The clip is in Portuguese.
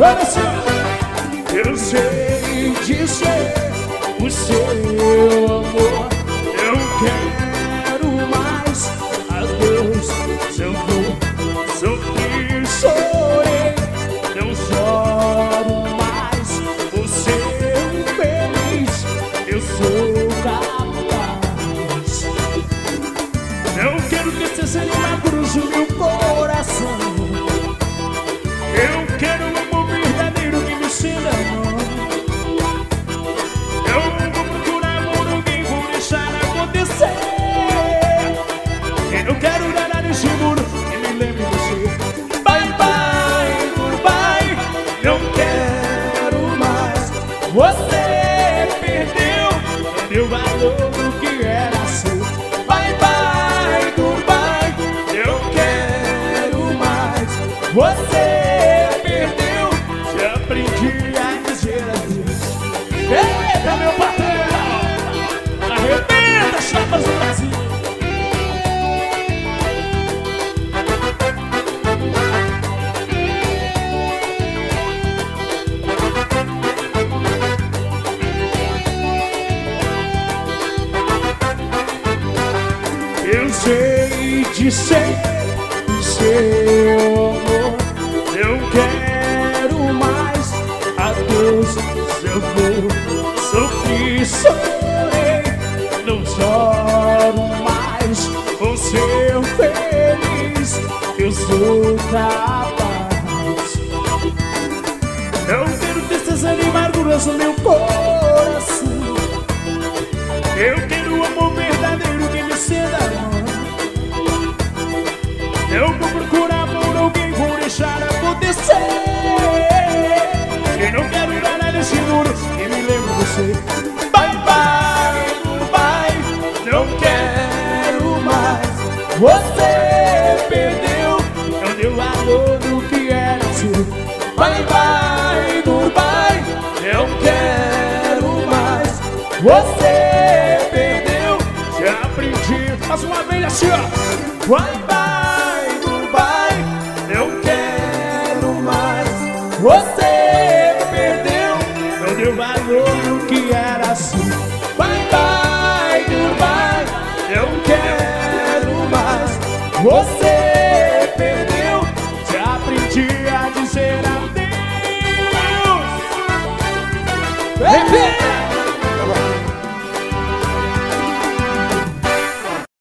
Olha assim, eu sei dizer o seu amor. Eu quero mais. Adeus, eu vou sofrer, chorei. Não choro mais. Vou ser feliz. Eu sou capaz. Não quero que você seja uma cruz no meu coração. Eu quero um amor verdadeiro que me ensina amor. Eu vou procurar amor, alguém vou deixar acontecer. Eu quero dar nesse muro que me lembre você. Bye, bye, goodbye. Não quero mais. Você perdeu, deu valor no que era seu. Bye, bye, goodbye. Eu quero mais. Você perdeu, já aprendi a dizer adeus. Eita, meu patrão, arrebenta, chapas do Brasil. Eu sei dizer o seu amor. Eu quero mais. Adeus, eu vou sofrer, chorei. Não choro mais. Vou ser feliz. Eu sou capaz. Não quero tristeza nem amarguras no meu coração. Eu quero um amor verdadeiro que me ceda amor. Eu vou procurar por alguém, vou deixar acontecer. Eu não quero nada nesse muro que me lembre você. Bye, bye, goodbye. Não quero mais. Você perdeu, não deu valor no que era seu. Bye, bye, goodbye. Não quero mais. Você perdeu, já aprendi. Faz uma vez assim, ó. Bye, bye, goodbye. Não quero mais. Você perdeu, não deu valor no que era assim. Bye, bye, goodbye. Não quero mais. Você perdeu, já aprendi a dizer